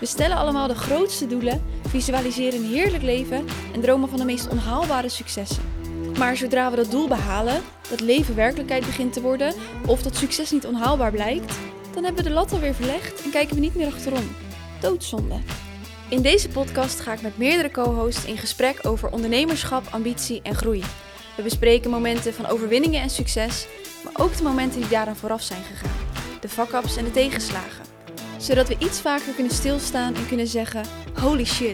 We stellen allemaal de grootste doelen, visualiseren een heerlijk leven en dromen van de meest onhaalbare successen. Maar zodra we dat doel behalen, dat leven werkelijkheid begint te worden of dat succes niet onhaalbaar blijkt, dan hebben we de lat alweer verlegd en kijken we niet meer achterom. Doodzonde. In deze podcast ga ik met meerdere co-hosts in gesprek over ondernemerschap, ambitie en groei. We bespreken momenten van overwinningen en succes, maar ook de momenten die daaraan vooraf zijn gegaan. De fuck-ups en de tegenslagen. Zodat we iets vaker kunnen stilstaan en kunnen zeggen, holy shit.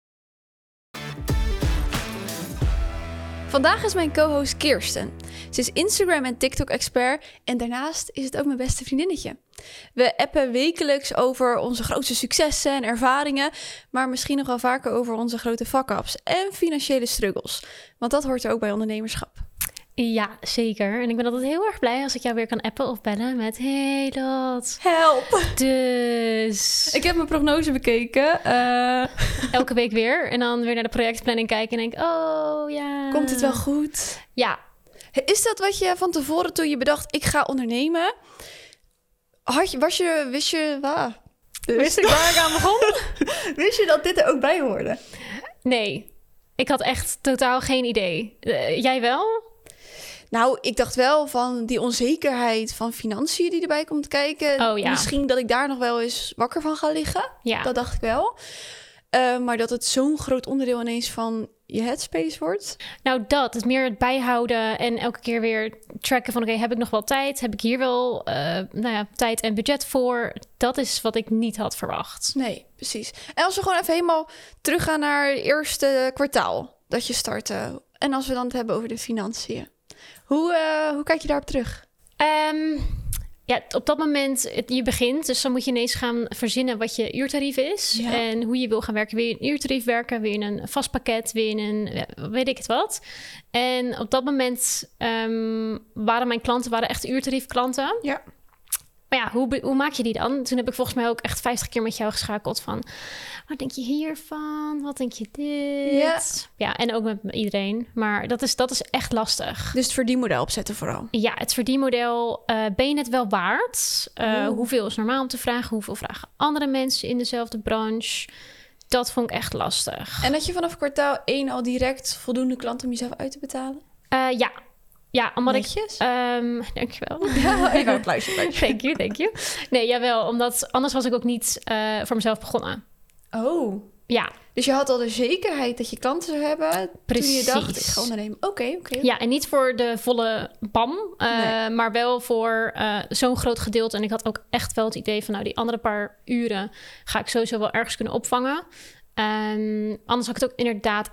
Vandaag is mijn co-host Kirsten. Ze is Instagram en TikTok-expert en daarnaast is het ook mijn beste vriendinnetje. We appen wekelijks over onze grootste successen en ervaringen, maar misschien nog wel vaker over onze grote fuck-ups en financiële struggles. Want dat hoort er ook bij ondernemerschap. Ja, zeker. En ik ben altijd heel erg blij als ik jou weer kan appen of bellen met hey, dat. Help! Dus... Ik heb mijn prognose bekeken. Elke week weer. En dan weer naar de projectplanning kijken en denk oh ja. Komt het wel goed? Ja. Is dat wat je van tevoren toen je bedacht, ik ga ondernemen... Wist je waar ik aan begon? Wist je dat dit er ook bij hoorde? Nee, ik had echt totaal geen idee. Jij wel? Nou, ik dacht wel van die onzekerheid van financiën die erbij komt kijken. Oh, ja. Misschien dat ik daar nog wel eens wakker van ga liggen. Ja. Dat dacht ik wel. Maar dat het zo'n groot onderdeel ineens van je headspace wordt. Nou, dat. Het meer het bijhouden en elke keer weer tracken van... oké, heb ik nog wel tijd? Heb ik hier wel tijd en budget voor? Dat is wat ik niet had verwacht. Nee, precies. En als we gewoon even helemaal teruggaan naar het eerste kwartaal dat je startte. En als we dan het hebben over de financiën. Hoe kijk je daarop terug? Ja, op dat moment, je begint, dus dan moet je ineens gaan verzinnen wat je uurtarief is. Ja. En hoe je wil gaan werken. Wil je een uurtarief werken? Wil je een vast pakket? Wil je een, weet ik het wat? En op dat moment waren mijn klanten echt uurtariefklanten. Ja. Maar ja, hoe maak je die dan? Toen heb ik volgens mij ook echt 50 keer met jou geschakeld van... wat denk je hiervan? Wat denk je dit? Ja. Ja, en ook met iedereen. Maar dat is echt lastig. Dus het verdienmodel opzetten vooral. Ja, het verdienmodel, ben je het wel waard? Hoeveel is normaal om te vragen? Hoeveel vragen andere mensen in dezelfde branche? Dat vond ik echt lastig. En had je vanaf kwartaal 1 al direct voldoende klanten om jezelf uit te betalen? Ja, omdat netjes. Dankjewel. Ja, ik hou het Thank you. Nee, jawel, omdat anders was ik ook niet voor mezelf begonnen. Oh. Ja. Dus je had al de zekerheid dat je klanten zou hebben. Precies. Toen je dacht, ik ga ondernemen. Oké. Ja, en niet voor de volle bam, Nee. maar wel voor zo'n groot gedeelte. En ik had ook echt wel het idee van, die andere paar uren ga ik sowieso wel ergens kunnen opvangen. Anders had ik het ook inderdaad...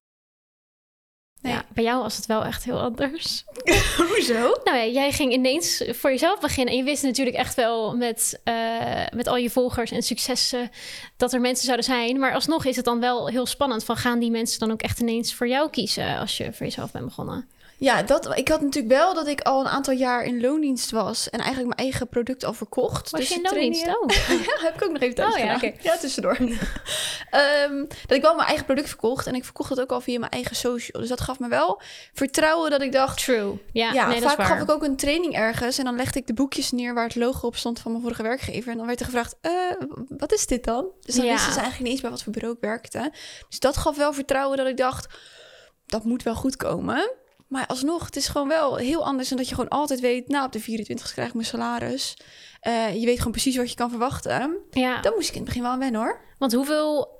Nee. Ja, bij jou was het wel echt heel anders. Hoezo? Nou ja, jij ging ineens voor jezelf beginnen. En je wist natuurlijk echt wel met al je volgers en successen... dat er mensen zouden zijn. Maar alsnog is het dan wel heel spannend. Van gaan die mensen dan ook echt ineens voor jou kiezen... als je voor jezelf bent begonnen? Ja, ik had natuurlijk wel dat ik al een aantal jaar in loondienst was... en eigenlijk mijn eigen product al verkocht. Was dus je in de loondienst? trainingen... Ja, heb ik ook nog even thuis gedaan. Okay. Ja, tussendoor. Dat ik wel mijn eigen product verkocht... en ik verkocht het ook al via mijn eigen social. Dus dat gaf me wel vertrouwen dat ik dacht... True. Ja, nee, dat is vaak waar. gaf ik ook een training ergens... en dan legde ik de boekjes neer waar het logo op stond van mijn vorige werkgever... en dan werd er gevraagd, wat is dit dan? Dus dan wisten ze eigenlijk niet eens bij wat voor bureau ik werkte. Dus dat gaf wel vertrouwen dat ik dacht... dat moet wel goed komen... Maar alsnog, het is gewoon wel heel anders dan dat je gewoon altijd weet... nou, op de 24e krijg ik mijn salaris. Je weet gewoon precies wat je kan verwachten. Ja. Dan moest ik in het begin wel aan wennen, hoor. Want hoeveel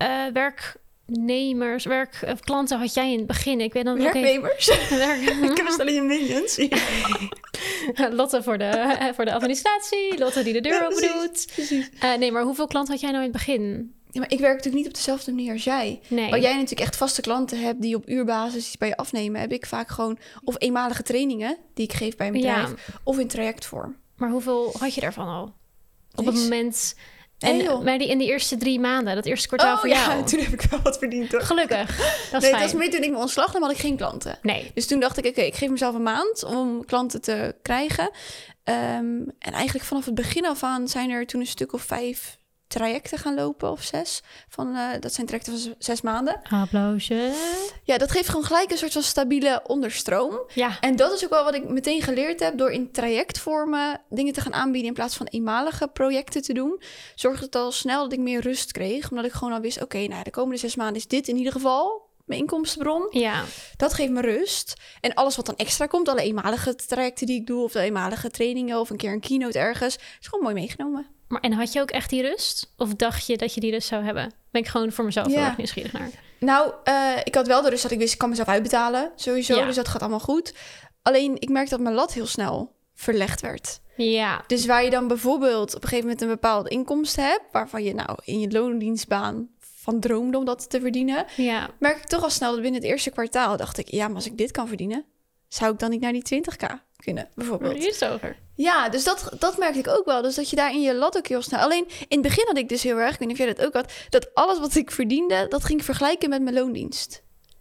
klanten had jij in het begin? Ik weet dan Werknemers? Ik heb een stelletje minions. Lotte voor de administratie. Lotte die de deur open doet. Precies. Nee, maar hoeveel klanten had jij nou in het begin? Ja, maar ik werk natuurlijk niet op dezelfde manier als jij. Nee. Waar jij natuurlijk echt vaste klanten hebt die op uurbasis iets bij je afnemen... heb ik vaak gewoon of eenmalige trainingen die ik geef bij een bedrijf... of in trajectvorm. Maar hoeveel had je daarvan al? Op het Niks. moment... Nee, maar in die eerste 3 maanden, dat eerste kwartaal voor jou. Ja, toen heb ik wel wat verdiend, hoor. Gelukkig, dat is Nee, fijn. dat was meer toen ik me ontslag nam, had ik geen klanten. Nee. Dus toen dacht ik, oké, ik geef mezelf een maand om klanten te krijgen. En eigenlijk vanaf het begin af aan zijn er toen een stuk of 5 trajecten gaan lopen of 6. Dat zijn trajecten van 6 maanden. Applausje. Ja, dat geeft gewoon gelijk een soort van stabiele onderstroom. Ja. En dat is ook wel wat ik meteen geleerd heb door in trajectvormen dingen te gaan aanbieden in plaats van eenmalige projecten te doen. Zorgde het al snel dat ik meer rust kreeg, omdat ik gewoon al wist, oké, nou de komende 6 maanden is dit in ieder geval mijn inkomstenbron. Ja. Dat geeft me rust. En alles wat dan extra komt, alle eenmalige trajecten die ik doe of de eenmalige trainingen of een keer een keynote ergens, is gewoon mooi meegenomen. En had je ook echt die rust? Of dacht je dat je die rust zou hebben? Ben ik gewoon voor mezelf heel erg nieuwsgierig naar. Nou, ik had wel de rust dat ik wist, ik kan mezelf uitbetalen, sowieso. Ja. Dus dat gaat allemaal goed. Alleen, ik merkte dat mijn lat heel snel verlegd werd. Ja. Dus waar je dan bijvoorbeeld op een gegeven moment een bepaald inkomsten hebt, waarvan je nou in je loondienstbaan van droomde om dat te verdienen, merk ik toch al snel dat binnen het eerste kwartaal dacht ik, ja, maar als ik dit kan verdienen, zou ik dan niet naar die 20k kunnen, bijvoorbeeld. Hier is het over. Ja, dus dat merkte ik ook wel. Dus dat je daar in je lat ook heel snel... Alleen in het begin had ik dus heel erg, ik weet niet of jij dat ook had, dat alles wat ik verdiende, dat ging ik vergelijken met mijn loondienst.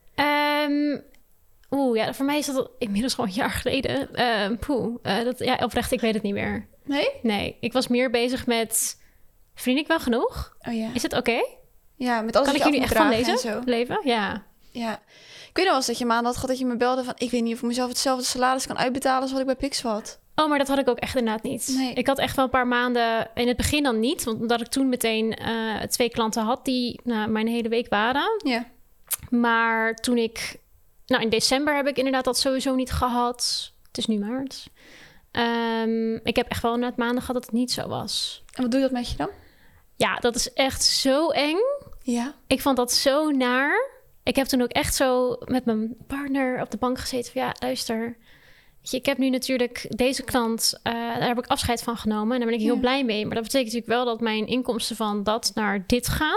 Ja, voor mij is dat inmiddels gewoon een jaar geleden. Oprecht, ik weet het niet meer. Nee? Nee, ik was meer bezig met, verdien ik wel genoeg? Oh ja. Is het oké? Ja, met alles kan ik jullie echt van leven? Ja. Ja. Ik weet nog wel eens dat je maand had gehad dat je me belde van, ik weet niet of ik mezelf hetzelfde salaris kan uitbetalen als wat ik bij Pixel had. Oh, maar dat had ik ook echt inderdaad niet. Nee. Ik had echt wel een paar maanden, in het begin dan niet, want omdat ik toen meteen 2 klanten had die mijn hele week waren. Ja. Maar toen in december heb ik inderdaad dat sowieso niet gehad. Het is nu maart. Ik heb echt wel net maanden gehad dat het niet zo was. En wat doe je dat met je dan? Ja, dat is echt zo eng. Ja. Ik vond dat zo naar. Ik heb toen ook echt zo met mijn partner op de bank gezeten van, ja, luister, ik heb nu natuurlijk deze klant, daar heb ik afscheid van genomen en daar ben ik heel blij mee. Maar dat betekent natuurlijk wel dat mijn inkomsten van dat naar dit gaan.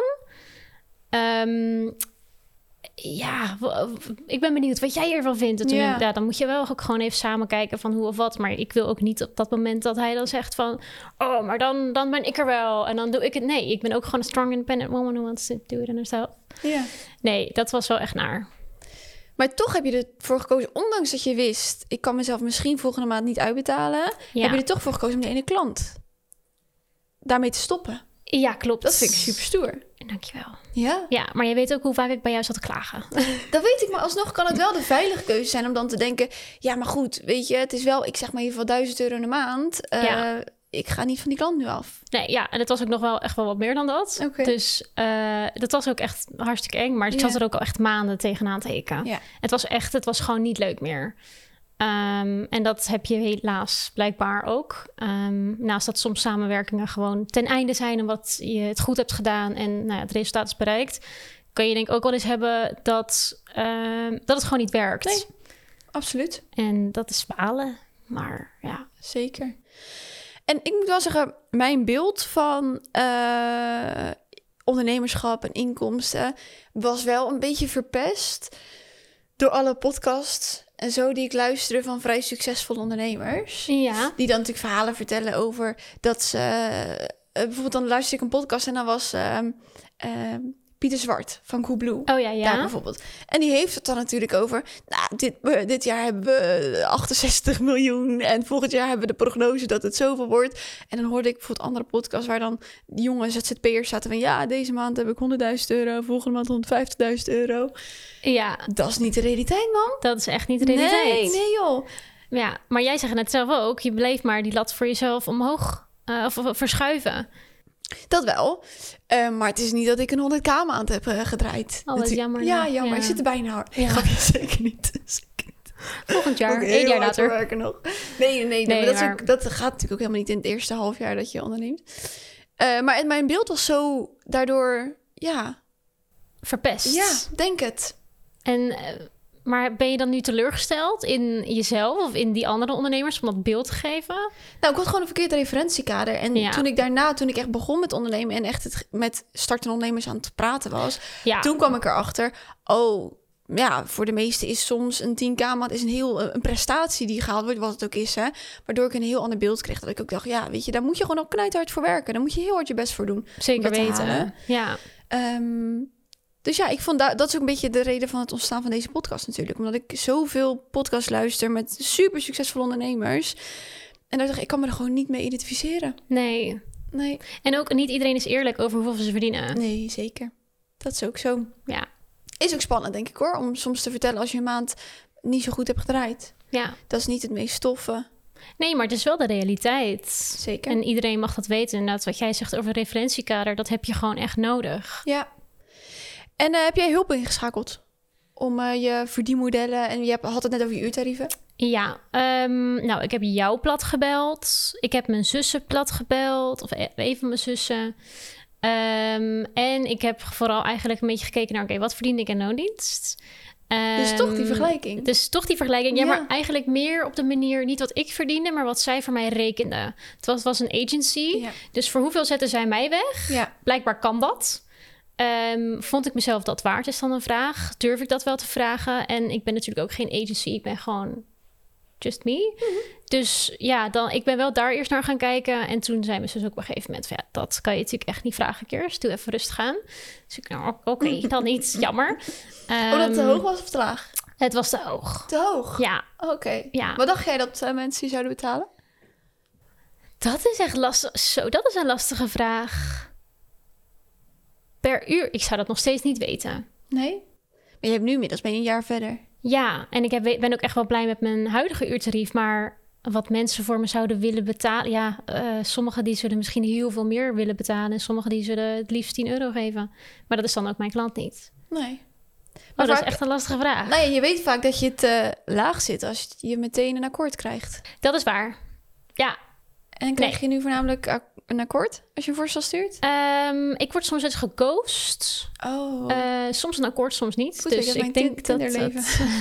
Ik ben benieuwd wat jij hiervan vindt. En toen dan moet je wel ook gewoon even samen kijken van hoe of wat. Maar ik wil ook niet op dat moment dat hij dan zegt van, oh, maar dan ben ik er wel. En dan doe ik het. Nee, ik ben ook gewoon een strong independent woman who wants to do it on herself. Ja. Nee, dat was wel echt naar. Maar toch heb je ervoor gekozen, ondanks dat je wist, ik kan mezelf misschien volgende maand niet uitbetalen, heb je er toch voor gekozen om de ene klant daarmee te stoppen. Ja, klopt. Dat vind ik super stoer. Dankjewel. Ja? Ja, maar je weet ook hoe vaak ik bij jou zat te klagen. Dat weet ik, maar alsnog kan het wel de veilige keuze zijn om dan te denken, ja, maar goed, weet je, het is wel, ik zeg maar in ieder geval €1000 in de maand. Ik ga niet van die klant nu af. Nee, ja, en het was ook nog wel echt wel wat meer dan dat. Okay. Dus dat was ook echt hartstikke eng. Maar ik zat er ook al echt maanden tegenaan te hikken. Ja. Het was gewoon niet leuk meer. En dat heb je helaas blijkbaar ook. Naast dat soms samenwerkingen gewoon ten einde zijn, omdat je het goed hebt gedaan en het resultaat is bereikt, kan je denk ik ook wel eens hebben dat het gewoon niet werkt. Nee, absoluut. En dat is balen, maar ja. Zeker. En ik moet wel zeggen, mijn beeld van ondernemerschap en inkomsten was wel een beetje verpest door alle podcasts en zo die ik luisterde van vrij succesvolle ondernemers. Ja. Die dan natuurlijk verhalen vertellen over dat ze... bijvoorbeeld dan luisterde ik een podcast en dan was Pieter Zwart van Coolblue. Oh ja. Daar bijvoorbeeld. En die heeft het dan natuurlijk over, nou, dit jaar hebben we 68 miljoen en volgend jaar hebben we de prognose dat het zoveel wordt. En dan hoorde ik bijvoorbeeld andere podcasts waar dan die jonge ZZP'ers zaten van, ja, deze maand heb ik €100.000, volgende maand €150.000. Ja. Dat is niet de realiteit, man. Dat is echt niet de realiteit. Nee joh. Ja, maar jij zegt net zelf ook, je bleef maar die lat voor jezelf omhoog of verschuiven. Dat wel. Maar het is niet dat ik een 100k maand heb gedraaid. Oh, dat is jammer. Ja, jammer. Ja. Ik zit er bijna. Ja. Zeker niet. Volgend jaar, 1 jaar later. Werken nog. Nee, maar dat gaat natuurlijk ook helemaal niet in het eerste halfjaar dat je onderneemt. Maar mijn beeld was zo daardoor, verpest. Ja, denk het. Maar ben je dan nu teleurgesteld in jezelf of in die andere ondernemers om dat beeld te geven? Nou, ik had gewoon een verkeerd referentiekader. En toen ik echt begon met ondernemen en echt met startende ondernemers aan het praten was, toen kwam ik erachter, voor de meesten is soms een 10k maand is een prestatie die gehaald wordt, wat het ook is, hè. Waardoor ik een heel ander beeld kreeg. Dat ik ook dacht, weet je, daar moet je gewoon al knijthard voor werken. Daar moet je heel hard je best voor doen. Zeker weten. Ja. Dus ik vond dat is ook een beetje de reden van het ontstaan van deze podcast natuurlijk. Omdat ik zoveel podcasts luister met super succesvolle ondernemers. En daar dacht ik kan me er gewoon niet mee identificeren. Nee. Nee. En ook niet iedereen is eerlijk over hoeveel ze verdienen. Nee, zeker. Dat is ook zo. Ja. Is ook spannend, denk ik hoor. Om soms te vertellen als je een maand niet zo goed hebt gedraaid. Ja. Dat is niet het meest toffe. Nee, maar het is wel de realiteit. Zeker. En iedereen mag dat weten. Inderdaad, wat jij zegt over referentiekader, dat heb je gewoon echt nodig. Ja. En heb jij hulp ingeschakeld? Om je verdienmodellen... En je had het net over je uurtarieven. Ja, nou, ik heb jou plat gebeld. Ik heb mijn zussen plat gebeld. Of een van mijn zussen. En ik heb vooral eigenlijk een beetje gekeken naar... Oké, wat verdiende ik in loondienst? Dus toch die vergelijking. Dus toch die vergelijking. Ja, Ja. maar eigenlijk meer op de manier... niet wat ik verdiende, maar wat zij voor mij rekenden. Het was een agency. Ja. Dus voor hoeveel zetten zij mij weg? Ja. Blijkbaar kan dat. Vond ik mezelf dat waard, is dan een vraag. Durf ik dat wel te vragen? En ik ben natuurlijk ook geen agency. Ik ben gewoon just me. Mhm. Dus ja, ik ben wel daar eerst naar gaan kijken. En toen zei mijn zus ook op een gegeven moment... van, ja, dat kan je natuurlijk echt niet vragen, Kirst. Doe even rustig aan. Dus ik, nou, oké, dan niet. Jammer. Omdat het te hoog was of te laag? Het was te hoog. Te hoog? Ja, Oké. ja. Wat dacht jij dat mensen die zouden betalen? Dat is echt lastig. Zo, dat is een lastige vraag. Per uur? Ik zou dat nog steeds niet weten. Nee? Maar je hebt nu inmiddels ben je een jaar verder. Ja, en ik ben ook echt wel blij met mijn huidige uurtarief. Maar wat mensen voor me zouden willen betalen... Ja, sommigen die zullen misschien heel veel meer willen betalen. En sommigen die zullen het liefst 10 euro geven. Maar dat is dan ook mijn klant niet. Nee. Maar dat vaak- is echt een lastige vraag. Nou ja, je weet vaak dat je te laag zit als je meteen een akkoord krijgt. Dat is waar. Ja, En krijg je nu voornamelijk een akkoord als je een voorstel stuurt? ik word soms eens geghost. Oh. Soms een akkoord, soms niet. Goed, Dus ik heb ik mijn denk dat Tinderleven.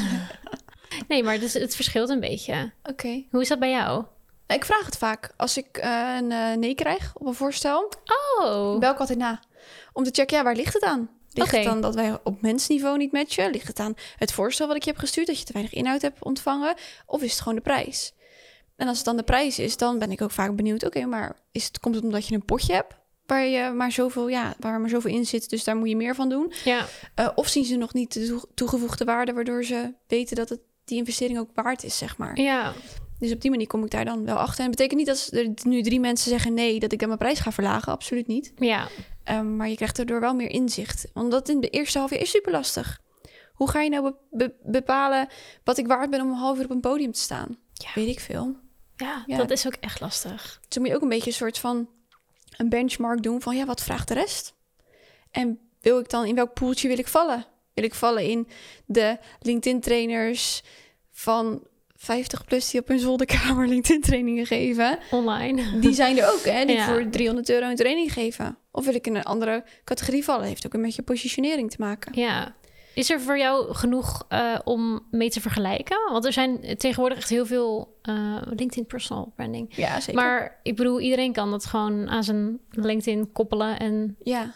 Nee, maar het verschilt een beetje. Oké. Hoe is dat bij jou? Ik vraag het vaak. Als ik een nee krijg op een voorstel, Oh, bel ik altijd na. Om te checken, ja, waar ligt het aan? Ligt Oké. het aan dat wij op mensniveau niet matchen? Ligt het aan het voorstel wat ik je heb gestuurd, dat je te weinig inhoud hebt ontvangen? Of is het gewoon de prijs? En als het dan de prijs is, dan ben ik ook vaak benieuwd. Oké, maar komt het omdat je een potje hebt waar maar zoveel in zit, dus daar moet je meer van doen? ja. Of zien ze nog niet de toegevoegde waarde, waardoor ze weten dat die investering ook waard is, zeg maar. Ja. Dus op die manier kom ik daar dan wel achter. En het betekent niet dat er nu 3 mensen zeggen nee, dat ik dan mijn prijs ga verlagen. Absoluut niet. Ja. Maar je krijgt erdoor wel meer inzicht. Want dat in de eerste half jaar is super lastig. Hoe ga je nou bepalen wat ik waard ben om een half uur op een podium te staan? Ja. Weet ik veel. Ja, Ja. dat is ook echt lastig. Dus dan moet je ook een beetje een soort van een benchmark doen van ja, wat vraagt de rest? En wil ik dan in welk poeltje wil ik vallen? Wil ik vallen in de LinkedIn-trainers van 50 plus die op hun zolderkamer LinkedIn-trainingen geven? Online. Die zijn er ook, hè? Die Ja. voor 300 euro een training geven. Of wil ik in een andere categorie vallen? Heeft ook een beetje positionering te maken. Ja. Is er voor jou genoeg om mee te vergelijken? Want er zijn tegenwoordig echt heel veel LinkedIn personal branding. Ja, zeker. Maar ik bedoel, iedereen kan dat gewoon aan zijn LinkedIn koppelen. En Ja.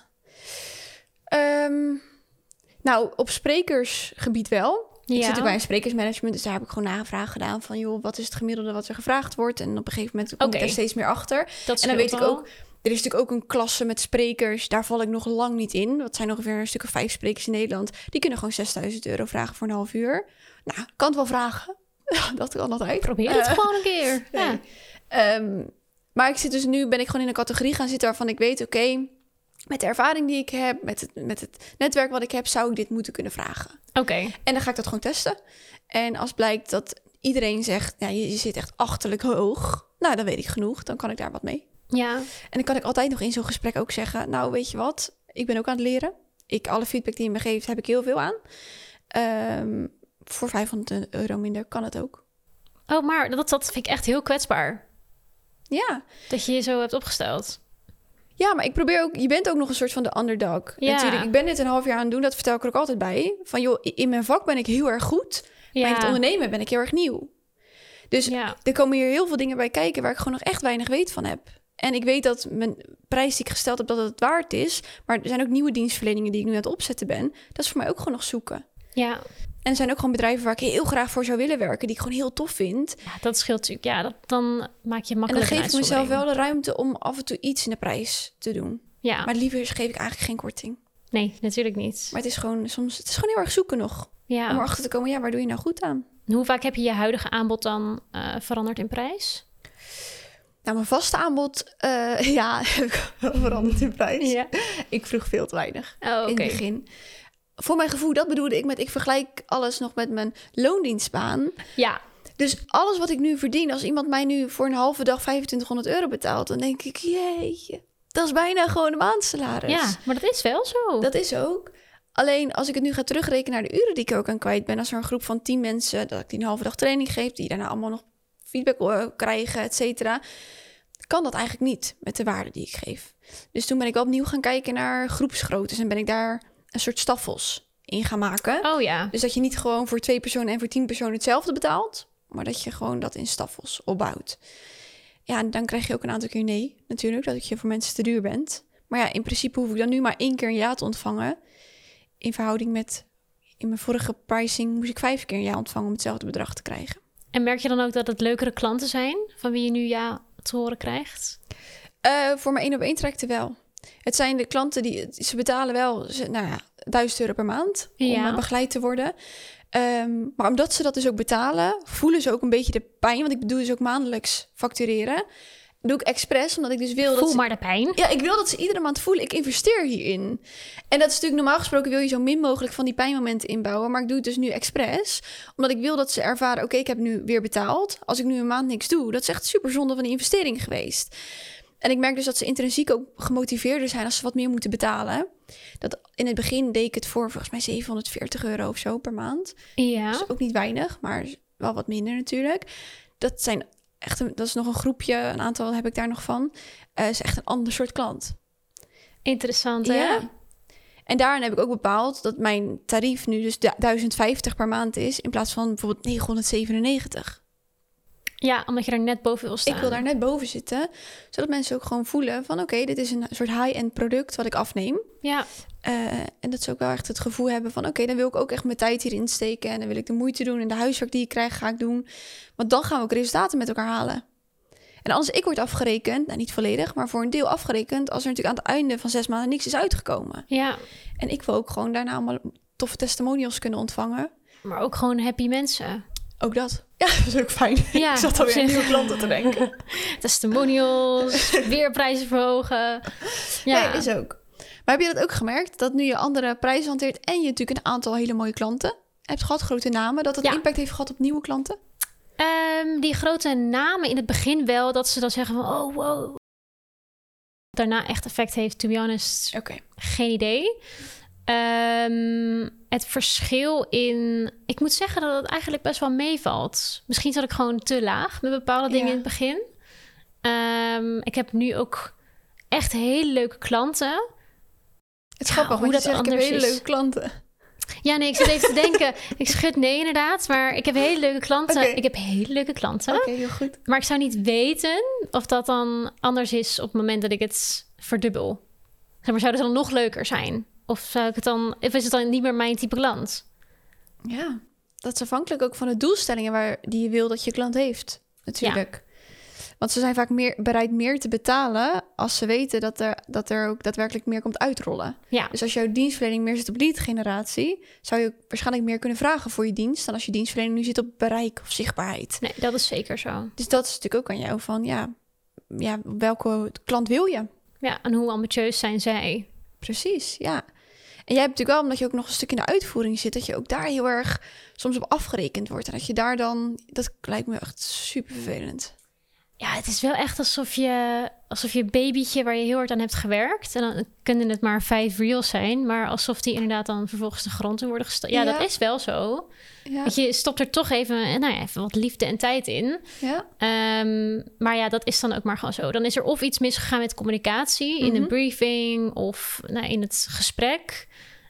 Nou, op sprekersgebied wel. Ik zit ook bij een sprekersmanagement, dus daar heb ik gewoon navraag gedaan van joh, wat is het gemiddelde wat er gevraagd wordt? En op een gegeven moment kom ik Oké. daar steeds meer achter. dat En dan weet scheelt ik al. ook, er is natuurlijk ook een klasse met sprekers, daar val ik nog lang niet in. Dat zijn ongeveer een stuk of 5 sprekers in Nederland. Die kunnen gewoon 6.000 euro vragen voor een half uur. Nou, ik kan het wel vragen. Dat kan altijd. Probeer het gewoon een keer. Ja. Maar ik zit dus nu, ben ik gewoon in een categorie gaan zitten waarvan ik weet, oké, met de ervaring die ik heb, met het netwerk wat ik heb, zou ik dit moeten kunnen vragen. Oké. En dan ga ik dat gewoon testen. En als blijkt dat iedereen zegt, ja, je zit echt achterlijk hoog. Nou, dan weet ik genoeg. Dan kan ik daar wat mee. Ja. En dan kan ik altijd nog in zo'n gesprek ook zeggen, nou, weet je wat? Ik ben ook aan het leren. Alle feedback die je me geeft, heb ik heel veel aan. Voor 500 euro minder kan het ook. Oh, maar dat vind ik echt heel kwetsbaar. Ja. Dat je je zo hebt opgesteld. Ja, maar ik probeer ook... Je bent ook nog een soort van de underdog. Ja. Natuurlijk, ik ben dit een half jaar aan het doen. Dat vertel ik er ook altijd bij. Van joh, in mijn vak ben ik heel erg goed. Maar in het ondernemen ben ik heel erg nieuw. Dus Ja. er komen hier heel veel dingen bij kijken... waar ik gewoon nog echt weinig weet van heb. En ik weet dat mijn prijs die ik gesteld heb, dat het waard is. Maar er zijn ook nieuwe dienstverleningen die ik nu aan het opzetten ben. Dat is voor mij ook gewoon nog zoeken. Ja. En er zijn ook gewoon bedrijven waar ik heel graag voor zou willen werken... die ik gewoon heel tof vind. Ja, dat scheelt natuurlijk. Ja, dan maak je En dan makkelijk geef een ik mezelf uitzondering. wel de ruimte om af en toe iets in de prijs te doen. Ja. Maar liever geef ik eigenlijk geen korting. Nee, natuurlijk niet. Maar het is gewoon heel erg zoeken nog. Ja. Om erachter te komen, ja, waar doe je nou goed aan? Hoe vaak heb je je huidige aanbod dan veranderd in prijs? Nou, mijn vaste aanbod, heb ik wel veranderd in prijs. Ja. Ik vroeg veel te weinig Oh, in oké. het begin. Voor mijn gevoel, dat bedoelde ik met... ik vergelijk alles nog met mijn loondienstbaan. Ja, Dus alles wat ik nu verdien... als iemand mij nu voor een halve dag 2500 euro betaalt... dan denk ik, jeetje, dat is bijna gewoon een maandsalaris. ja, maar dat is wel zo. Dat is ook. Alleen als ik het nu ga terugrekenen naar de uren die ik ook aan kwijt ben... als er een groep van 10 mensen... dat ik die een halve dag training geef... die daarna allemaal nog feedback krijgen, et cetera... kan dat eigenlijk niet met de waarde die ik geef. Dus toen ben ik opnieuw gaan kijken naar groepsgroottes... en ben ik daar een soort staffels in gaan maken. Oh ja. Dus dat je niet gewoon voor 2 personen en voor 10 personen hetzelfde betaalt... maar dat je gewoon dat in staffels opbouwt. Ja, en dan krijg je ook een aantal keer nee, natuurlijk... dat je voor mensen te duur bent. Maar ja, in principe hoef ik dan nu maar 1 keer een ja te ontvangen... in verhouding met... in mijn vorige pricing moest ik 5 keer een ja ontvangen... om hetzelfde bedrag te krijgen. En merk je dan ook dat het leukere klanten zijn... van wie je nu ja te horen krijgt? Voor mijn 1-op-1 trajecten wel. Het zijn de klanten die... ze betalen wel €1000 per maand... Ja. om begeleid te worden... maar omdat ze dat dus ook betalen... voelen ze ook een beetje de pijn... want ik bedoel dus ook maandelijks factureren... doe ik expres, omdat ik dus wil... Voel dat ze, maar de pijn. ja, ik wil dat ze iedere maand voelen... ik investeer hierin. En dat is natuurlijk normaal gesproken... wil je zo min mogelijk van die pijnmomenten inbouwen... maar ik doe het dus nu expres... omdat ik wil dat ze ervaren... oké, ik heb nu weer betaald... als ik nu een maand niks doe... dat is echt super zonde van die investering geweest... En ik merk dus dat ze intrinsiek ook gemotiveerder zijn... als ze wat meer moeten betalen. Dat in het begin deed ik het voor volgens mij €740 of zo per maand. Ja. Dus ook niet weinig, maar wel wat minder natuurlijk. Dat is nog een groepje, een aantal heb ik daar nog van. Is echt een ander soort klant. Interessant, hè? Ja. En daarin heb ik ook bepaald dat mijn tarief nu dus €1050 per maand is... in plaats van bijvoorbeeld €997. Ja, omdat je er net boven wil staan. Ik wil daar net boven zitten, zodat mensen ook gewoon voelen van... oké, dit is een soort high-end product wat ik afneem. Ja, En dat ze ook wel echt het gevoel hebben van... oké, dan wil ik ook echt mijn tijd hierin steken... en dan wil ik de moeite doen en de huiswerk die ik krijg ga ik doen. Want dan gaan we ook resultaten met elkaar halen. En anders, ik word afgerekend, nou niet volledig... maar voor een deel afgerekend... als er natuurlijk aan het einde van 6 maanden niks is uitgekomen. ja. En ik wil ook gewoon daarna allemaal toffe testimonials kunnen ontvangen. Maar ook gewoon happy mensen. Ook dat. Ja, dat is ook fijn. Ja, Ik zat alweer aan nieuwe klanten te denken. Testimonials, weer prijzen verhogen. Ja, Nee, is ook. Maar heb je dat ook gemerkt? Dat nu je andere prijzen hanteert... en je natuurlijk een aantal hele mooie klanten hebt gehad, grote namen... dat Ja. impact heeft gehad op nieuwe klanten? Die grote namen in het begin wel, dat ze dan zeggen van... oh, wow. Daarna echt effect heeft, to be honest, Oké. geen idee. Het verschil in... Ik moet zeggen dat het eigenlijk best wel meevalt. Misschien zat ik gewoon te laag met bepaalde dingen Ja. in het begin. Ik heb nu ook echt hele leuke klanten. Het is Ja, grappig, hoe want je dat zegt, ik heb anders hele is. leuke klanten. Ja, nee, ik zit even te denken. Ik schud nee inderdaad, maar ik heb hele leuke klanten. Oké. Ik heb hele leuke klanten. Oké, heel goed. Maar ik zou niet weten of dat dan anders is op het moment dat ik het verdubbel. Zeg maar, zou het dan nog leuker zijn? Of is het dan niet meer mijn type klant? Ja, dat is afhankelijk ook van de doelstellingen die je wil dat je klant heeft, natuurlijk. Want ze zijn vaak bereid meer te betalen als ze weten dat er ook daadwerkelijk meer komt uitrollen. Ja, Dus als jouw dienstverlening meer zit op lead generatie, zou je waarschijnlijk meer kunnen vragen voor je dienst dan als je dienstverlening nu zit op bereik of zichtbaarheid. nee, dat is zeker zo. Dus dat is natuurlijk ook aan jou van, ja, welke klant wil je? Ja, en hoe ambitieus zijn zij? Precies, ja. En jij hebt natuurlijk wel, omdat je ook nog een stuk in de uitvoering zit, dat je ook daar heel erg soms op afgerekend wordt. En dat je daar dan, dat lijkt me echt super vervelend. Ja, het is wel echt alsof je babytje waar je heel hard aan hebt gewerkt. En dan kunnen het maar 5 reels zijn. Maar alsof die inderdaad dan vervolgens de grond in worden gestopt. Ja, Ja. dat is wel zo. Ja, Want je stopt er toch even wat liefde en tijd in. ja. Maar ja, dat is dan ook maar gewoon zo. Dan is er of iets misgegaan met communicatie in een briefing of in het gesprek.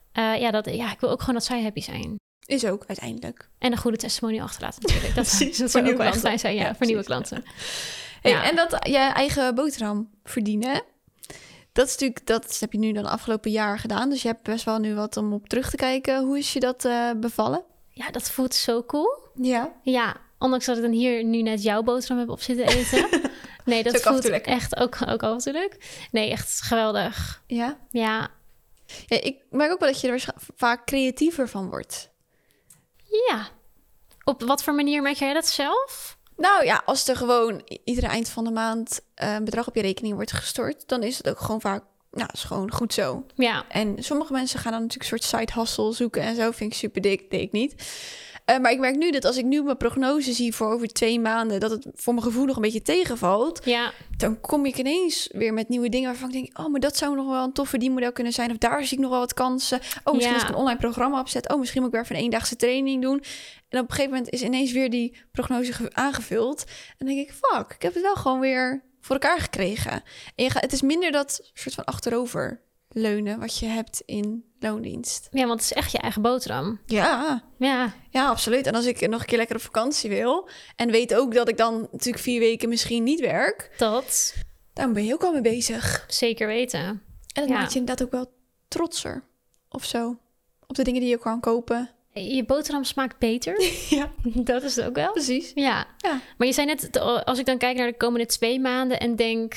Ik wil ook gewoon dat zij happy zijn. Is ook uiteindelijk. En een goede testimonial achterlaten natuurlijk. Dat Precies, zou voor ook nieuwe wel echt fijn klanten. zijn, Ja, voor nieuwe precies. klanten. Hey, Ja. en dat je eigen boterham verdienen, dat is natuurlijk, dat heb je nu dan afgelopen jaar gedaan. Dus je hebt best wel nu wat om op terug te kijken. Hoe is je dat bevallen? Ja, dat voelt zo cool. Ja. Ja, ondanks dat ik dan hier nu net jouw boterham heb op zitten eten. Nee, dat Is ook af en voelt toe lekker. echt ook af en toe leuk. Nee, echt geweldig. Ja. Ja, Ik merk ook wel dat je er vaak creatiever van wordt. ja. Op wat voor manier merk jij dat zelf? Nou ja, als er gewoon iedere eind van de maand een bedrag op je rekening wordt gestort, dan is het ook gewoon vaak, nou, is gewoon goed zo. Ja. En sommige mensen gaan dan natuurlijk een soort side hustle zoeken en zo. Vind ik super dik, deed ik niet. Maar ik merk nu dat als ik nu mijn prognose zie voor over 2 maanden, dat het voor mijn gevoel nog een beetje tegenvalt. Ja. Dan kom ik ineens weer met nieuwe dingen waarvan ik denk, oh, maar dat zou nog wel een tof verdienmodel kunnen zijn. Of daar zie ik nog wel wat kansen. Oh, misschien als ik een online programma opzet. Oh, misschien moet ik weer even een 1-daagse training doen. En op een gegeven moment is ineens weer die prognose aangevuld. En dan denk ik, fuck, ik heb het wel gewoon weer voor elkaar gekregen. En het is minder dat soort van achterover leunen wat je hebt in loondienst. Ja, want het is echt je eigen boterham. Ja, absoluut. En als ik nog een keer lekker op vakantie wil en weet ook dat ik dan natuurlijk 4 weken misschien niet werk, dan ben je ook al mee bezig. Zeker weten. En dat maakt je inderdaad ook wel trotser of zo op de dingen die je kan kopen. Je boterham smaakt beter. Ja, dat is het ook wel. precies. Ja. Maar je zei net, als ik dan kijk naar de komende 2 maanden en denk,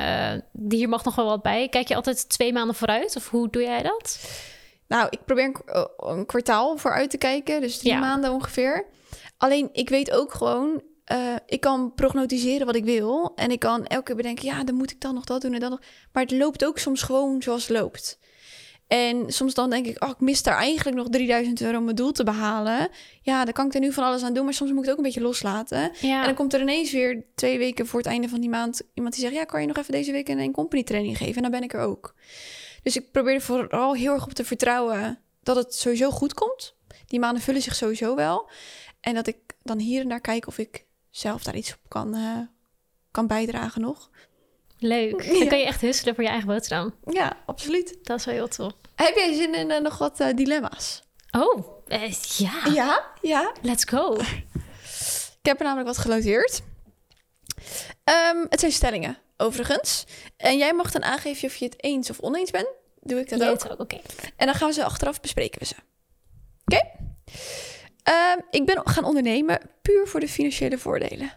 hier mag nog wel wat bij. Kijk je altijd 2 maanden vooruit? Of hoe doe jij dat? Nou, ik probeer een kwartaal vooruit te kijken. Dus 3 maanden ongeveer. Alleen, ik weet ook gewoon, ik kan prognosticeren wat ik wil. En ik kan elke keer bedenken, ja, dan moet ik dan nog dat doen en dan nog. Maar het loopt ook soms gewoon zoals het loopt. En soms dan denk ik, ik mis daar eigenlijk nog €3000 om mijn doel te behalen. Ja, dan kan ik er nu van alles aan doen, maar soms moet ik het ook een beetje loslaten. Ja. En dan komt er ineens weer 2 weken voor het einde van die maand iemand die zegt, ja, kan je nog even deze week een company training geven? En dan ben ik er ook. Dus ik probeer er vooral heel erg op te vertrouwen dat het sowieso goed komt. Die maanden vullen zich sowieso wel. En dat ik dan hier en daar kijk of ik zelf daar iets op kan bijdragen nog. Leuk. Dan kan je echt husselen voor je eigen boterham. Ja, absoluut. Dat is wel heel tof. Heb jij zin in nog wat dilemma's? Oh, ja. Ja. Let's go. Ik heb er namelijk wat genoteerd. Het zijn stellingen, overigens. En jij mag dan aangeven of je het eens of oneens bent. Doe ik dat ook? Oké. En dan gaan we ze achteraf bespreken we ze. Oké? Ik ben gaan ondernemen puur voor de financiële voordelen.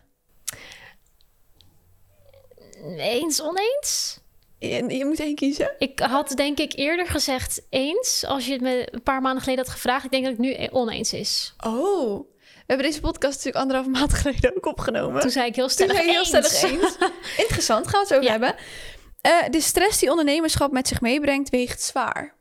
Eens, oneens? Je moet één kiezen. Ik had denk ik eerder gezegd eens. Als je het me een paar maanden geleden had gevraagd. Ik denk dat het nu oneens is. Oh, we hebben deze podcast natuurlijk 1,5 maand geleden ook opgenomen. Toen zei ik heel stellig eens. Interessant, gaan we het zo over hebben. De stress die ondernemerschap met zich meebrengt, weegt zwaar.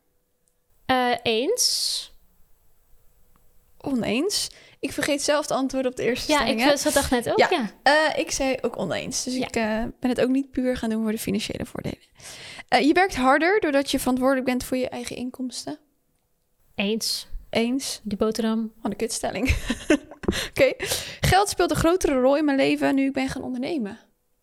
Eens. Oneens. Ik vergeet zelf te antwoorden op de eerste stelling. Ja, ik dacht net ook, ja. Ik zei ook oneens. Dus ik ben het ook niet puur gaan doen voor de financiële voordelen. Je werkt harder doordat je verantwoordelijk bent voor je eigen inkomsten. Eens. De boterham. Wat een kutstelling. Oké. Geld speelt een grotere rol in mijn leven nu ik ben gaan ondernemen.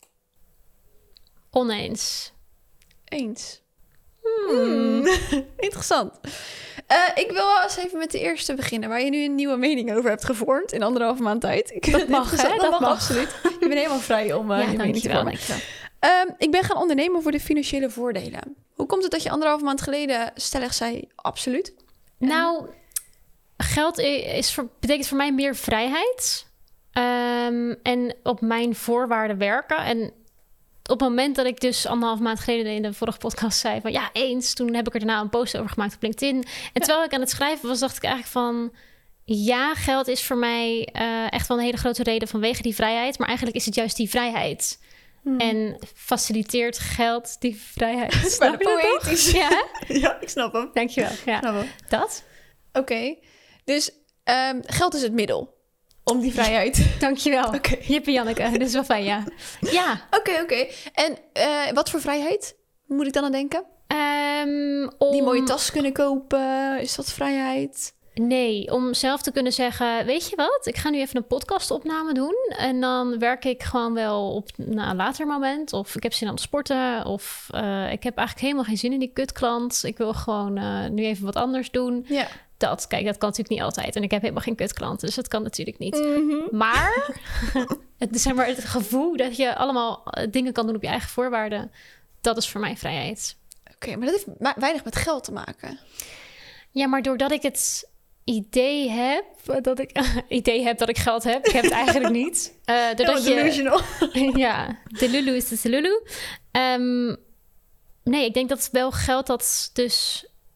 Oneens. Eens. Interessant. Ik wil wel eens even met de eerste beginnen, waar je nu een nieuwe mening over hebt gevormd in 1,5 maand tijd. Dat mag, hè? Dat mag absoluut. Je bent helemaal vrij om je mening te vormen. Ik ben gaan ondernemen voor de financiële voordelen. Hoe komt het dat je 1,5 maand geleden stellig zei absoluut? Nou, geld betekent voor mij meer vrijheid. En op mijn voorwaarden werken. En op het moment dat ik dus 1,5 maand geleden in de vorige podcast zei van ja, eens. Toen heb ik er daarna een post over gemaakt op LinkedIn. En terwijl ik aan het schrijven was, dacht ik eigenlijk van ja, geld is voor mij echt wel een hele grote reden vanwege die vrijheid. Maar eigenlijk is het juist die vrijheid. En faciliteert geld die vrijheid. Snap je poëtisch. Ja? Ja, ik snap hem. Dankjewel. Ja. Snap hem. Dat? Oké. Dus geld is het middel om die vrijheid. Dankjewel. Jippie Janneke, dat is wel fijn, ja. Ja. Oké. En wat voor vrijheid moet ik dan aan denken? Om die mooie tas kunnen kopen, is dat vrijheid? Nee, om zelf te kunnen zeggen, weet je wat? Ik ga nu even een podcastopname doen. En dan werk ik gewoon wel op een later moment. Of ik heb zin aan het sporten. Of ik heb eigenlijk helemaal geen zin in die kutklant. Ik wil gewoon nu even wat anders doen. Ja. Dat kan natuurlijk niet altijd. En ik heb helemaal geen kutklanten, dus dat kan natuurlijk niet. Mm-hmm. Maar, het gevoel dat je allemaal dingen kan doen op je eigen voorwaarden, dat is voor mij vrijheid. Oké, maar dat heeft weinig met geld te maken. Ja, maar doordat ik het idee heb dat ik geld heb, ik heb het eigenlijk niet. Doordat delusional. Ja, de lulu is de lulu. Nee, ik denk dat wel geld dat dus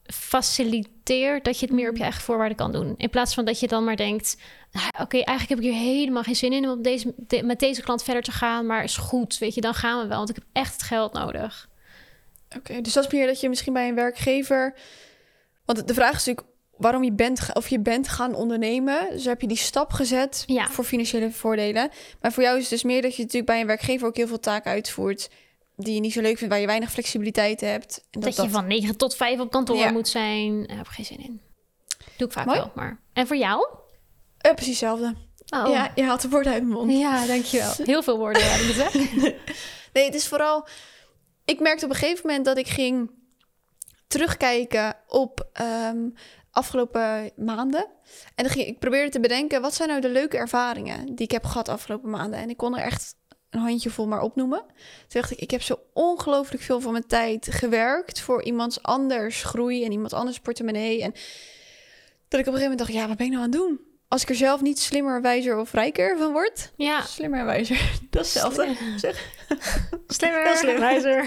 faciliteert dat je het meer op je eigen voorwaarden kan doen. In plaats van dat je dan maar denkt, oké, eigenlijk heb ik hier helemaal geen zin in om met deze klant verder te gaan, maar is goed, weet je, dan gaan we wel, want ik heb echt het geld nodig. Oké, dus dat is meer dat je misschien bij een werkgever... Want de vraag is natuurlijk waarom je bent gaan ondernemen. Dus heb je die stap gezet voor financiële voordelen. Maar voor jou is het dus meer dat je natuurlijk bij een werkgever ook heel veel taken uitvoert die je niet zo leuk vindt, waar je weinig flexibiliteit hebt. En dat je van 9 tot 5 op kantoor moet zijn. Daar heb ik geen zin in. Doe ik vaak wel, maar... En voor jou? Precies hetzelfde. Oh. Ja, je haalt de woorden uit mijn mond. Ja, dankjewel. Heel veel woorden, heb ik gezegd. Nee, het is vooral... Ik merkte op een gegeven moment dat ik ging terugkijken op afgelopen maanden. En dan ik probeerde te bedenken, wat zijn nou de leuke ervaringen die ik heb gehad afgelopen maanden? En ik kon er echt een handjevol maar opnoemen. Toen dacht ik heb zo ongelooflijk veel van mijn tijd gewerkt voor iemands anders groei en iemand anders portemonnee. En dat ik op een gegeven moment dacht, ja, wat ben ik nou aan het doen? Als ik er zelf niet slimmer, wijzer of rijker van word. Ja. Slimmer en wijzer. Dat is hetzelfde. Zeg. Slimmer, wijzer.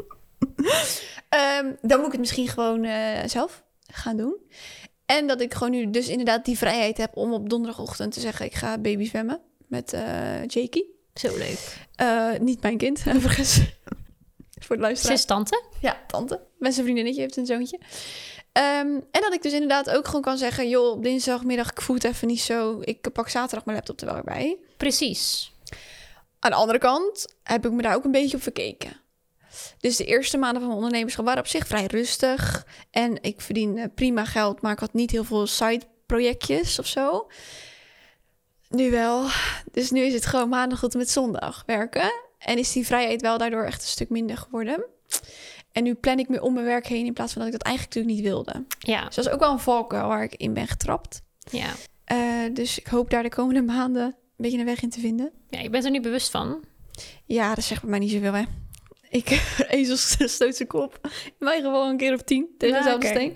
Dan moet ik het misschien gewoon zelf gaan doen. En dat ik gewoon nu dus inderdaad die vrijheid heb om op donderdagochtend te zeggen, ik ga baby zwemmen met Jakey. Zo leuk. Niet mijn kind, overigens. Voor de luisteraar. Ze is tante? Ja, tante. Met zijn vriendinnetje heeft een zoontje. En dat ik dus inderdaad ook gewoon kan zeggen, joh, op dinsdagmiddag, ik voel het even niet zo. Ik pak zaterdag mijn laptop er wel weer bij. Precies. Aan de andere kant heb ik me daar ook een beetje op verkeken. Dus de eerste maanden van mijn ondernemerschap waren op zich vrij rustig. En ik verdien prima geld, maar ik had niet heel veel side-projectjes of zo. Nu wel. Dus nu is het gewoon maandag tot en met zondag werken. En is die vrijheid wel daardoor echt een stuk minder geworden. En nu plan ik meer om mijn werk heen in plaats van dat ik dat eigenlijk natuurlijk niet wilde. Ja. Dus dat is ook wel een valkuil waar ik in ben getrapt. Ja. Dus ik hoop daar de komende maanden een beetje een weg in te vinden. Ja, je bent er nu bewust van. Ja, dat zegt bij mij niet zoveel, hè. Ezels stoot zijn kop. In mijn geval een keer of 10 tegen dezelfde steen.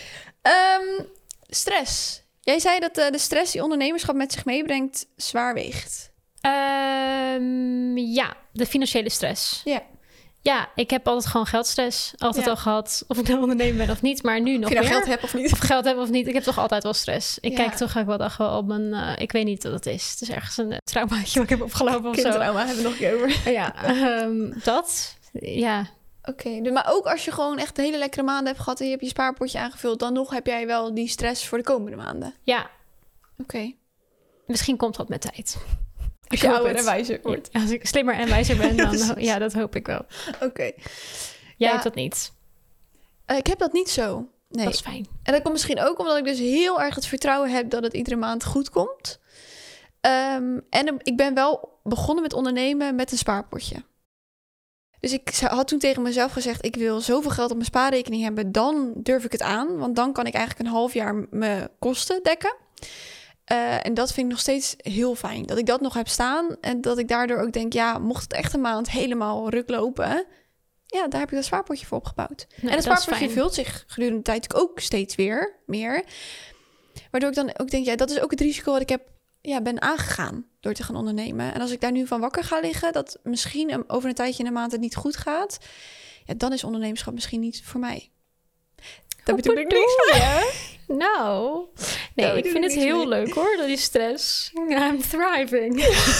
Stress. Jij zei dat de stress die ondernemerschap met zich meebrengt zwaar weegt. Ja, de financiële stress. Ja. Ja, ik heb altijd gewoon geldstress. Altijd al gehad, of ik nou ondernemer ben of niet. Maar nu nog meer. Of je nou geld hebt of niet. Of geld heb of niet. Ik heb toch altijd wel stress. Ik kijk toch ook wel dag wel op mijn... ik weet niet wat het is. Het is ergens een traumaatje wat ik heb opgelopen of zo. Kindtrauma hebben we nog een keer over. Ja, dat. Ja. Oké, maar ook als je gewoon echt hele lekkere maanden hebt gehad en je hebt je spaarpotje aangevuld, dan nog heb jij wel die stress voor de komende maanden. Ja. Oké. Misschien komt dat met tijd. Als je ouder en wijzer wordt. Ja, als ik slimmer en wijzer ben, dan ja, dat hoop ik wel. Oké. Jij hebt dat niet. Ik heb dat niet zo. Nee. Dat is fijn. En dat komt misschien ook omdat ik dus heel erg het vertrouwen heb dat het iedere maand goed komt. En ik ben wel begonnen met ondernemen met een spaarpotje. Dus ik had toen tegen mezelf gezegd, ik wil zoveel geld op mijn spaarrekening hebben, dan durf ik het aan. Want dan kan ik eigenlijk een half jaar mijn kosten dekken. En dat vind ik nog steeds heel fijn. Dat ik dat nog heb staan. En dat ik daardoor ook denk, ja, mocht het echt een maand helemaal ruk lopen, ja, daar heb ik dat spaarpotje voor opgebouwd. Nee, en het spaarpotje vult zich gedurende de tijd ook steeds weer meer. Waardoor ik dan ook denk, ja, dat is ook het risico wat ik ben aangegaan door te gaan ondernemen. En als ik daar nu van wakker ga liggen, dat misschien over een tijdje in een maand het niet goed gaat, ja, dan is ondernemerschap misschien niet voor mij. Dat bedoel ik niet. Ja? Nou, nee, ik vind het heel leuk hoor, dat die stress. I'm thriving.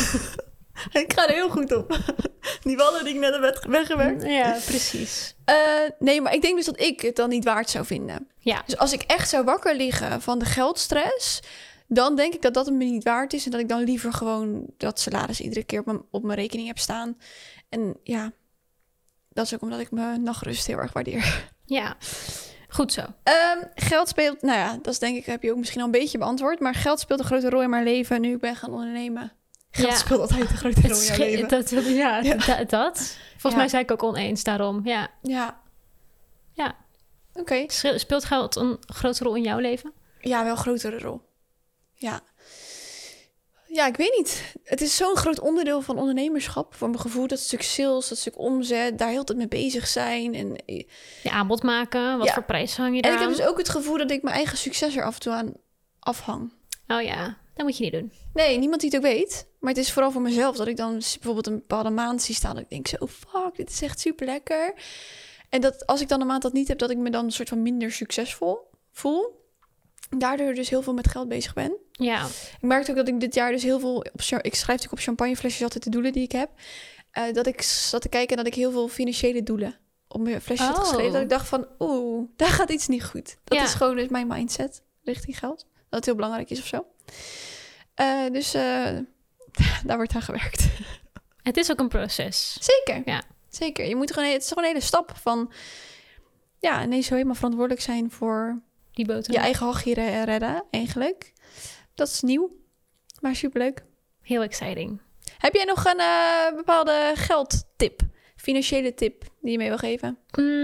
Ik ga er heel goed op. Die wallen die ik net heb weggewerkt. Ja, precies. Nee, maar ik denk dus dat ik het dan niet waard zou vinden. Ja. Dus als ik echt zou wakker liggen van de geldstress, dan denk ik dat dat het me niet waard is en dat ik dan liever gewoon dat salaris iedere keer op mijn rekening heb staan. En ja, dat is ook omdat ik mijn nachtrust heel erg waardeer. Ja. Goed zo. Geld speelt, nou ja, dat is denk ik, heb je ook misschien al een beetje beantwoord. Maar geld speelt een grote rol in mijn leven nu ik ben gaan ondernemen. Geld speelt altijd een grote rol in jouw leven. Dat. Volgens mij zei ik ook oneens daarom. Ja. Oké. Speelt geld een grote rol in jouw leven? Ja, wel een grotere rol. Ja, ik weet niet. Het is zo'n groot onderdeel van ondernemerschap. Voor mijn gevoel, dat stuk sales, dat stuk omzet, daar heel tijd mee bezig zijn. En je aanbod maken, wat voor prijs hang je daar? En ik heb dus ook het gevoel dat ik mijn eigen succes er af en toe aan afhang. Oh ja, dat moet je niet doen. Nee, niemand die het ook weet. Maar het is vooral voor mezelf dat ik dan bijvoorbeeld een bepaalde maand zie staan. Dat ik denk zo, fuck, dit is echt super lekker. En dat als ik dan een maand dat niet heb, dat ik me dan een soort van minder succesvol voel. Daardoor dus heel veel met geld bezig ben. Ja. Ik merkte ook dat ik dit jaar dus heel veel... Ik schrijf natuurlijk op champagneflesjes altijd de doelen die ik heb. Dat ik zat te kijken en dat ik heel veel financiële doelen op mijn flesjes had geschreven. Dat ik dacht van, daar gaat iets niet goed. Dat is gewoon dus mijn mindset richting geld. Dat het heel belangrijk is of zo. Dus daar wordt aan gewerkt. Het is ook een proces. Zeker. Ja. Zeker. Je moet gewoon, het is gewoon een hele stap van... Ja, ineens zo helemaal verantwoordelijk zijn voor... Die boter. Je eigen hachje redden, eigenlijk. Dat is nieuw, maar superleuk. Heel exciting. Heb jij nog een bepaalde geldtip, financiële tip die je mee wil geven?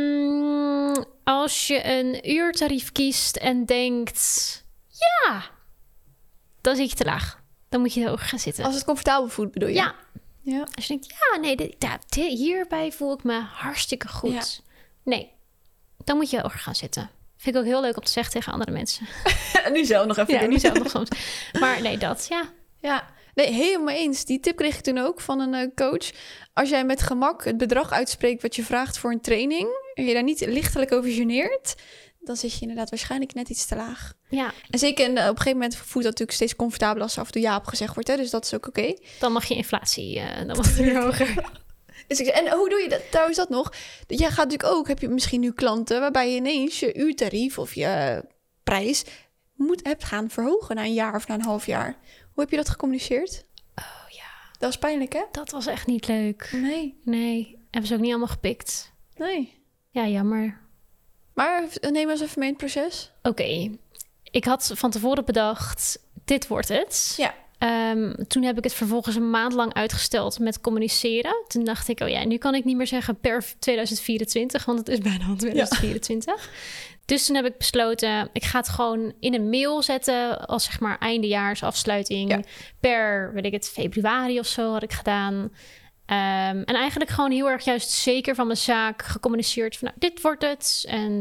Als je een uurtarief kiest en denkt... Ja, dan zit je te laag. Dan moet je hoger gaan zitten. Als het comfortabel voelt, bedoel je? Ja. Ja. Als je denkt, ja, nee, hierbij voel ik me hartstikke goed. Ja. Nee, dan moet je hoger gaan zitten. Vind ik ook heel leuk om te zeggen tegen andere mensen. Nu zelf nog even. Ja, nu zelf nog soms. Maar nee, Ja, nee, helemaal eens. Die tip kreeg ik toen ook van een coach. Als jij met gemak het bedrag uitspreekt wat je vraagt voor een training... en je daar niet lichtelijk over geneert... dan zit je inderdaad waarschijnlijk net iets te laag. Ja. En zeker op een gegeven moment voelt dat natuurlijk steeds comfortabeler... als er af en toe ja op gezegd wordt, hè? Dus dat is ook oké. Dan mag je inflatie, dan mag het weer hoger. Dus en hoe doe je dat? Trouwens dat nog? Jij gaat natuurlijk ook, heb je misschien nu klanten... waarbij je ineens je uurtarief of je prijs hebt gaan verhogen... na een jaar of na een half jaar. Hoe heb je dat gecommuniceerd? Oh ja. Dat was pijnlijk, hè? Dat was echt niet leuk. Nee. Hebben ze ook niet allemaal gepikt. Nee. Ja, jammer. Maar neem eens even mee in het proces. Oké. Ik had van tevoren bedacht, dit wordt het. Ja. Toen heb ik het vervolgens een maand lang uitgesteld met communiceren. Toen dacht ik, nu kan ik niet meer zeggen per 2024, want het is bijna 2024. Ja. Dus toen heb ik besloten, ik ga het gewoon in een mail zetten als zeg maar eindejaarsafsluiting. Ja. Per, februari of zo had ik gedaan. En eigenlijk gewoon heel erg juist zeker van mijn zaak gecommuniceerd van, dit wordt het en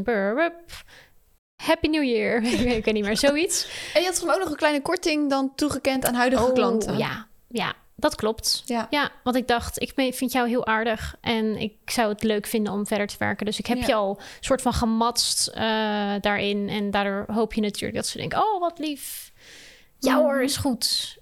Happy New Year. Ik weet niet meer, zoiets. En je had toch ook nog een kleine korting dan toegekend aan huidige klanten? Ja, dat klopt. Ja, want ik dacht, ik vind jou heel aardig en ik zou het leuk vinden om verder te werken. Dus ik heb je al soort van gematst daarin. En daardoor hoop je natuurlijk dat ze denken, oh, wat lief. Ja hoor, is goed.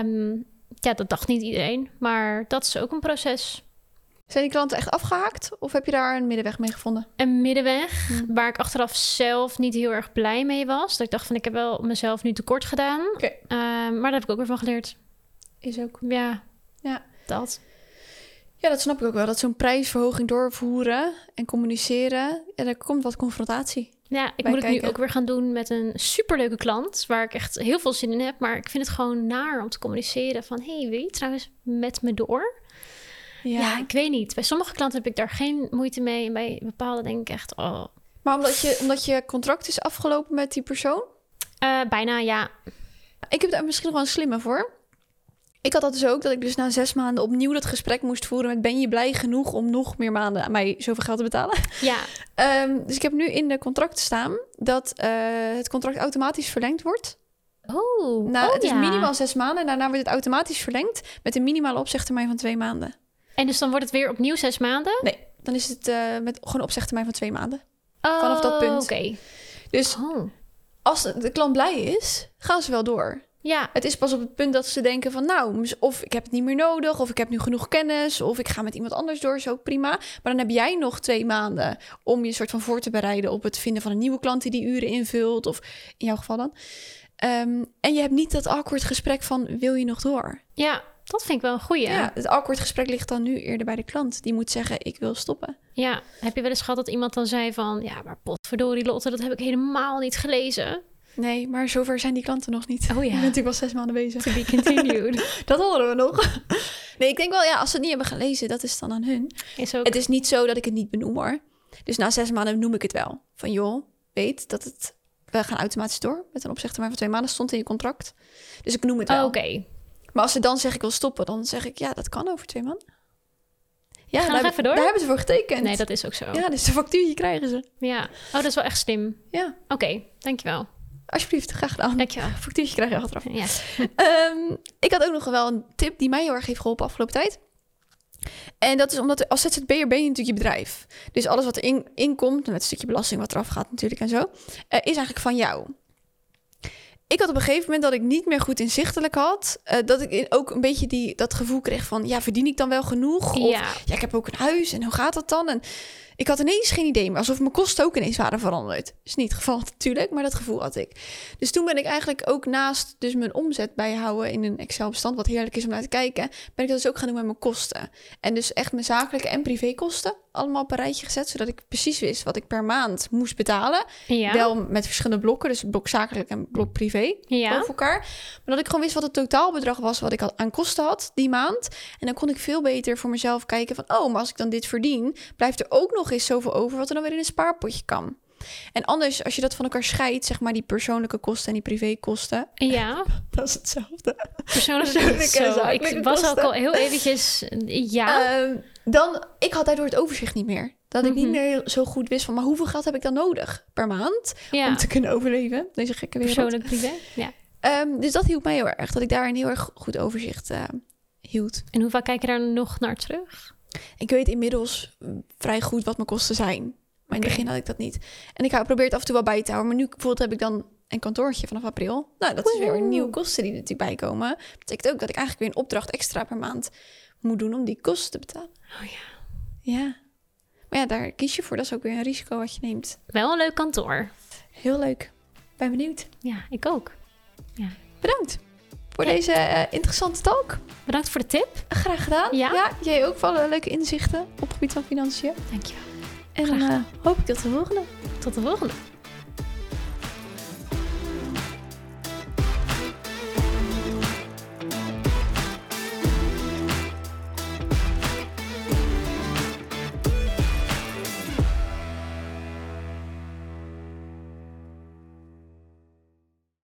Dat dacht niet iedereen, maar dat is ook een proces. Zijn die klanten echt afgehaakt of heb je daar een middenweg mee gevonden? Een middenweg waar ik achteraf zelf niet heel erg blij mee was. Dat ik dacht van, ik heb wel mezelf nu tekort gedaan. Okay. Maar daar heb ik ook weer van geleerd. Is ook. Ja, dat. Ja, dat snap ik ook wel. Dat zo'n prijsverhoging doorvoeren en communiceren, daar komt wat confrontatie. Ja, ik moet het nu ook weer gaan doen met een superleuke klant... waar ik echt heel veel zin in heb. Maar ik vind het gewoon naar om te communiceren van... hey, wil je trouwens met me door? Ja, ik weet niet. Bij sommige klanten heb ik daar geen moeite mee. En bij bepaalde denk ik echt... oh. Maar omdat je contract is afgelopen met die persoon? Bijna, ja. Ik heb daar misschien nog wel een slimme voor. Ik had dat dus ook, dat ik dus na 6 maanden opnieuw dat gesprek moest voeren met... ben je blij genoeg om nog meer maanden aan mij zoveel geld te betalen? Ja. Dus ik heb nu in de contract staan dat het contract automatisch verlengd wordt. Het is minimaal 6 maanden en daarna wordt het automatisch verlengd... met een minimale opzegtermijn van 2 maanden. En dus dan wordt het weer opnieuw 6 maanden? Nee, dan is het met gewoon een opzegtermijn van 2 maanden. Vanaf dat punt. Oké. Dus als de klant blij is, gaan ze wel door. Ja. Het is pas op het punt dat ze denken van... of ik heb het niet meer nodig... of ik heb nu genoeg kennis... of ik ga met iemand anders door, is ook prima. Maar dan heb jij nog 2 maanden... om je soort van voor te bereiden... op het vinden van een nieuwe klant die die uren invult... of in jouw geval dan. En je hebt niet dat awkward gesprek van... wil je nog door? Ja, dat vind ik wel een goeie. Ja, het awkward gesprek ligt dan nu eerder bij de klant. Die moet zeggen, ik wil stoppen. Ja, heb je wel eens gehad dat iemand dan zei van... ja, maar potverdorie Lotte, dat heb ik helemaal niet gelezen... Nee, maar zover zijn die klanten nog niet. Oh ja. Je bent natuurlijk wel 6 maanden bezig. To be continued. Dat horen we nog. Nee, ik denk wel, ja, als ze het niet hebben gelezen, dat is dan aan hun. Is ook... Het is niet zo dat ik het niet benoem, hoor. Dus na 6 maanden noem ik het wel. Van joh, weet dat we gaan automatisch door. Met een opzegtermijn van 2 maanden stond in je contract. Dus ik noem het wel. Oké. Maar als ze dan zeggen ik wil stoppen, dan zeg ik ja, dat kan over 2 maanden. Ja, daar hebben ze voor getekend. Nee, dat is ook zo. Ja, dus de factuurtje krijgen ze. Ja. Oh, dat is wel echt slim. Ja. Oké, dankjewel. Alsjeblieft, graag gedaan. Dankjewel. Factuurtje krijg je achteraf. Ja. Ik had ook nog wel een tip die mij heel erg heeft geholpen afgelopen tijd. En dat is omdat als ZZP'er ben je natuurlijk je bedrijf. Dus alles wat er inkomt, met een stukje belasting wat eraf gaat natuurlijk en zo, is eigenlijk van jou. Ik had op een gegeven moment dat ik niet meer goed inzichtelijk had, dat ik ook een beetje dat gevoel kreeg van, ja, verdien ik dan wel genoeg? Of, ja, ik heb ook een huis en hoe gaat dat dan? En ik had ineens geen idee meer, alsof mijn kosten ook ineens waren veranderd. Is niet het geval natuurlijk, maar dat gevoel had ik. Dus toen ben ik eigenlijk ook naast dus mijn omzet bijhouden in een Excel-bestand, wat heerlijk is om naar te kijken, ben ik dat dus ook gaan doen met mijn kosten. En dus echt mijn zakelijke en privékosten allemaal op een rijtje gezet, zodat ik precies wist wat ik per maand moest betalen. Ja. Wel met verschillende blokken, dus blok zakelijk en blok privé over elkaar. Maar dat ik gewoon wist wat het totaalbedrag was wat ik aan kosten had die maand. En dan kon ik veel beter voor mezelf kijken van, maar als ik dan dit verdien, blijft er ook nog eens zoveel over wat er dan weer in een spaarpotje kan. En anders, als je dat van elkaar scheidt, zeg maar die persoonlijke kosten en die privékosten. Ja. Dat is hetzelfde. Persoonlijke en zakelijke ik was kosten. Ook al heel eventjes, dan, ik had daardoor het overzicht niet meer. Dat ik niet meer zo goed wist van, maar hoeveel geld heb ik dan nodig per maand om te kunnen overleven? Deze gekke wereld. Persoonlijk privé, dus dat hielp mij heel erg, dat ik daar een heel erg goed overzicht hield. En hoe vaak kijk je daar nog naar terug? Ik weet inmiddels vrij goed wat mijn kosten zijn. Maar in het begin had ik dat niet. En ik probeer het af en toe wel bij te houden. Maar nu bijvoorbeeld heb ik dan een kantoortje vanaf april. Nou, dat is weer een nieuwe kosten die er natuurlijk bij komen. Dat betekent ook dat ik eigenlijk weer een opdracht extra per maand moet doen om die kosten te betalen. Oh ja. Ja. Maar ja, daar kies je voor. Dat is ook weer een risico wat je neemt. Wel een leuk kantoor. Heel leuk. Ben benieuwd. Ja, ik ook. Ja. Bedankt voor deze interessante talk. Bedankt voor de tip. Graag gedaan. Ja, jij ook wel leuke inzichten op het gebied van financiën. Dankjewel. En dan hoop ik tot de volgende. Tot de volgende.